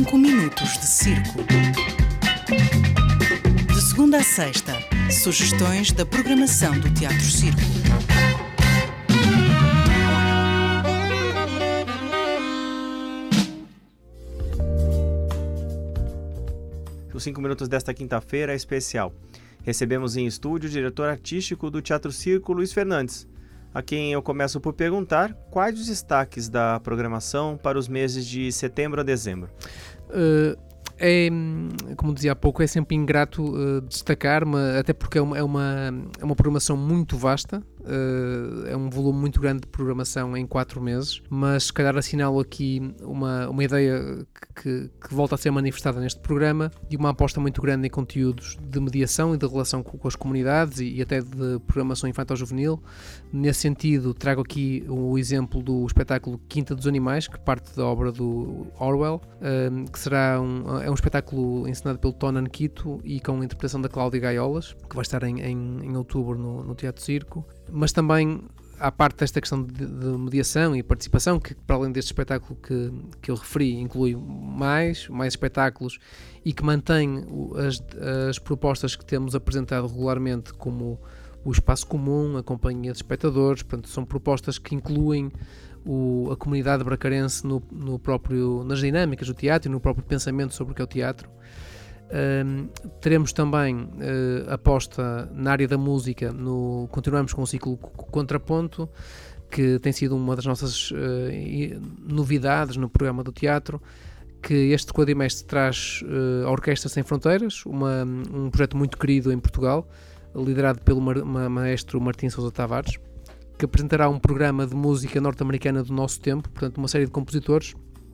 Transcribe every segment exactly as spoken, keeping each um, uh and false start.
cinco minutos de circo. De segunda a sexta, sugestões da programação do Teatro Circo. Os cinco minutos desta quinta-feira é especial. Recebemos em estúdio o diretor artístico do Teatro Circo, Luiz Fernandes, a quem eu começo por perguntar quais os destaques da programação para os meses de setembro a dezembro. Uh, é, como dizia há pouco, é sempre ingrato uh, destacar, até porque é uma, é, uma, é uma programação muito vasta, uh, é um volume muito grande de programação em quatro meses, mas se calhar assinalo aqui uma, uma ideia que, que volta a ser manifestada neste programa e uma aposta muito grande em conteúdos de mediação e de relação com, com as comunidades e, e até de programação infantil-juvenil. Nesse sentido, trago aqui o exemplo do espetáculo Quinta dos Animais, que parte da obra do Orwell, um, que será um, é um espetáculo encenado pelo Tonan Quito e com a interpretação da Cláudia Gaiolas, que vai estar em, em, em outubro no, no Teatro Circo. Mas também, à parte desta questão de, de mediação e participação, que para além deste espetáculo que, que eu referi, inclui mais, mais espetáculos e que mantém as, as propostas que temos apresentado regularmente, como o Espaço Comum, a Companhia de Espectadores. Portanto, são propostas que incluem o, a comunidade bracarense no, no próprio, nas dinâmicas do teatro e no próprio pensamento sobre o que é o teatro. Um, teremos também uh, aposta na área da música, no, continuamos com o ciclo Contraponto, que tem sido uma das nossas uh, novidades no programa do teatro, que este quadrimestre traz uh, a Orquestra Sem Fronteiras, uma, um projeto muito querido em Portugal, liderado pelo ma- ma- maestro Martim Sousa Tavares, que apresentará um programa de música norte-americana do nosso tempo, portanto uma série de compositores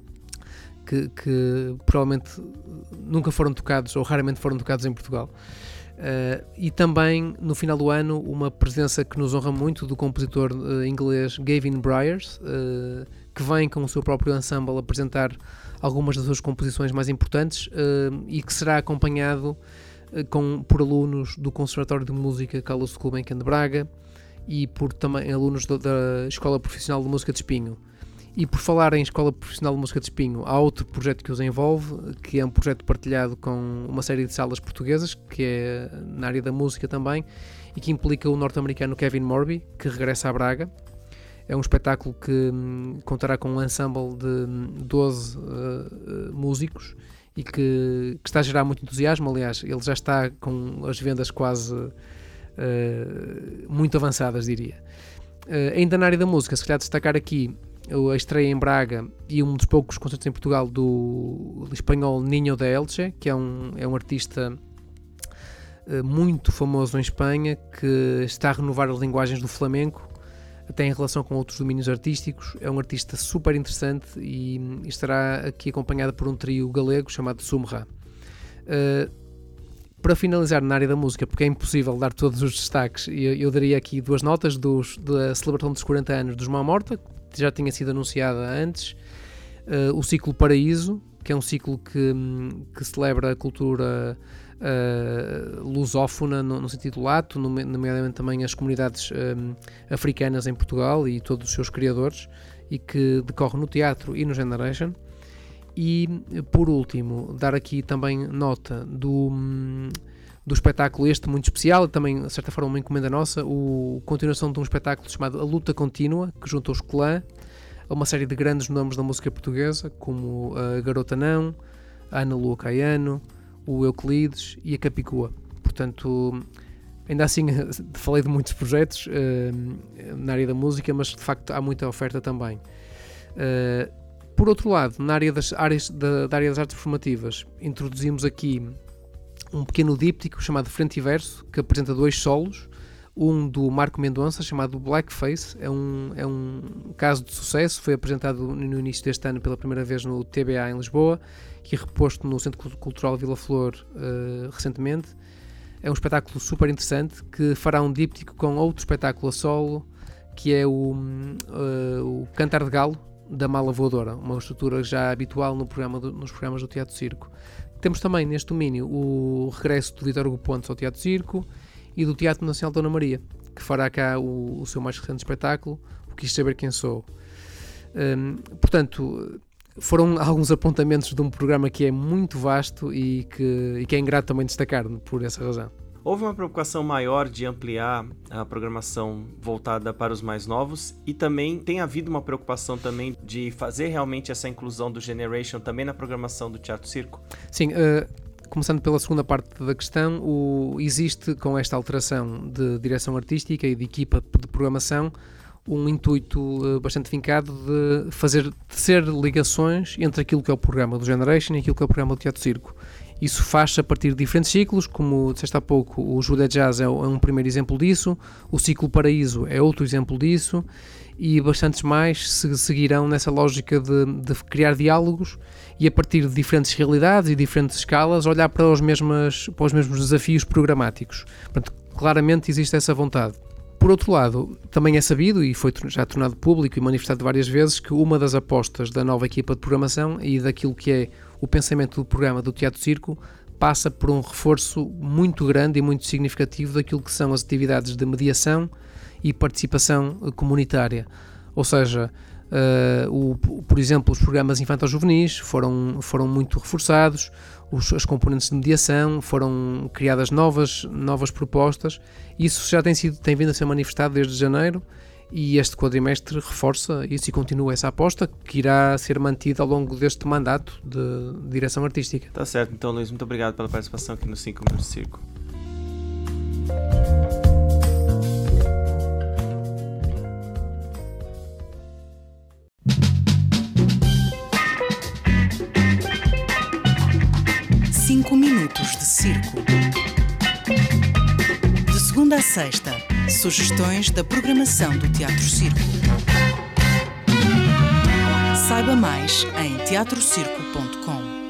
Que, que provavelmente nunca foram tocados ou raramente foram tocados em Portugal. Uh, e também, no final do ano, uma presença que nos honra muito do compositor uh, inglês Gavin Bryars, uh, que vem com o seu próprio ensemble apresentar algumas das suas composições mais importantes uh, e que será acompanhado uh, com, por alunos do Conservatório de Música Carlos Gulbenkian de Braga e por também alunos do, da Escola Profissional de Música de Espinho. E por falar em Escola Profissional de Música de Espinho, há outro projeto que os envolve, que é um projeto partilhado com uma série de salas portuguesas, que é na área da música também, e que implica o norte-americano Kevin Morby, que regressa a Braga. É um espetáculo que hum, contará com um ensemble de doze uh, músicos e que, que está a gerar muito entusiasmo. Aliás, ele já está com as vendas quase uh, muito avançadas, diria. Uh, ainda na área da música, se calhar destacar aqui a estreia em Braga e um dos poucos concertos em Portugal do, do espanhol Niño de Elche, que é um, é um artista uh, muito famoso em Espanha, que está a renovar as linguagens do flamenco, até em relação com outros domínios artísticos. É um artista super interessante e, e estará aqui acompanhado por um trio galego chamado Sumra. Uh, para finalizar na área da música, porque é impossível dar todos os destaques, eu, eu daria aqui duas notas dos, da celebração dos quarenta anos dos Mão Morta, que já tinha sido anunciada antes, uh, o ciclo Paraíso, que é um ciclo que, que celebra a cultura uh, lusófona no, no sentido lato, nomeadamente também as comunidades um, africanas em Portugal e todos os seus criadores, e que decorre no teatro e no Generation. E, por último, dar aqui também nota do, do espetáculo este muito especial, e também, de certa forma, uma encomenda nossa, a continuação de um espetáculo chamado A Luta Contínua, que junta os Clã a uma série de grandes nomes da música portuguesa, como a Garota Não, a Ana Lua Caiano, o Euclides e a Capicua. Portanto, ainda assim, falei de muitos projetos uh, na área da música, mas de facto há muita oferta também. Uh, Por outro lado, na área das, áreas, da, da área das artes performativas, introduzimos aqui um pequeno díptico chamado Frente e Verso, que apresenta dois solos, um do Marco Mendonça, chamado Blackface. É um, é um caso de sucesso, foi apresentado no início deste ano pela primeira vez no T B A em Lisboa e reposto no Centro Cultural Vila Flor uh, recentemente. É um espetáculo super interessante que fará um díptico com outro espetáculo a solo, que é o, uh, o Cantar de Galo, da Mala Voadora, uma estrutura já habitual no programa do, nos programas do Teatro Circo. Temos também neste domínio o regresso do Vítor Hugo Pontes ao Teatro Circo e do Teatro Nacional de Dona Maria, que fará cá o, o seu mais recente espetáculo, O Quis Saber Quem Sou. Um, portanto, foram alguns apontamentos de um programa que é muito vasto e que, e que é ingrato também destacar por essa razão. Houve uma preocupação maior de ampliar a programação voltada para os mais novos e também tem havido uma preocupação também de fazer realmente essa inclusão do Generation também na programação do Teatro Circo? Sim, uh, começando pela segunda parte da questão, o, existe com esta alteração de direção artística e de equipa de programação um intuito uh, bastante vincado de fazer tecer ligações entre aquilo que é o programa do Generation e aquilo que é o programa do Teatro Circo. Isso faz-se a partir de diferentes ciclos, como disseste há pouco, o Judé Jazz é um primeiro exemplo disso, o Ciclo Paraíso é outro exemplo disso, e bastantes mais se seguirão nessa lógica de, de criar diálogos e a partir de diferentes realidades e diferentes escalas olhar para os, mesmas, para os mesmos desafios programáticos. Portanto, claramente existe essa vontade. Por outro lado, também é sabido, e foi já tornado público e manifestado várias vezes, que uma das apostas da nova equipa de programação e daquilo que é o pensamento do programa do Teatro Circo passa por um reforço muito grande e muito significativo daquilo que são as atividades de mediação e participação comunitária. Ou seja, uh, o, por exemplo, os programas infanto-juvenis foram, foram muito reforçados, os, as componentes de mediação, foram criadas novas, novas propostas. Isso já tem, sido, tem vindo a ser manifestado desde janeiro e este quadrimestre reforça isso e continua essa aposta que irá ser mantida ao longo deste mandato de direção artística. Tá certo, então Luís, muito obrigado pela participação aqui no cinco Minutos de Circo. cinco Minutos de Circo. De segunda a sexta, sugestões da programação do Teatro Circo. Saiba mais em teatro circo ponto com.